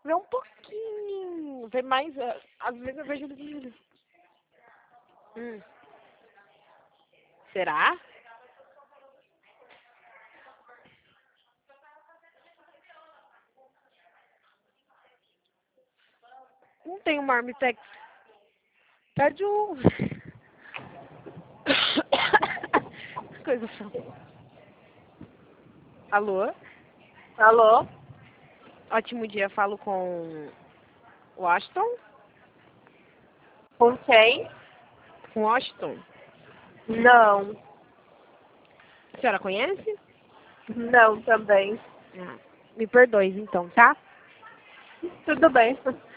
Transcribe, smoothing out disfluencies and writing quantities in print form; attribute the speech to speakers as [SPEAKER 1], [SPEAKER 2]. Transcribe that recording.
[SPEAKER 1] Vê um pouquinho. Vê mais. Às vezes eu vejo vídeo. Será? Não tem um Marmitex. Pede um. Coisa só. Alô?
[SPEAKER 2] Alô?
[SPEAKER 1] Ótimo dia. Falo com Washington?
[SPEAKER 2] Com quem?
[SPEAKER 1] Com Washington?
[SPEAKER 2] Não.
[SPEAKER 1] A senhora conhece?
[SPEAKER 2] Não também.
[SPEAKER 1] Ah, me perdoe então, tá?
[SPEAKER 2] Tudo bem.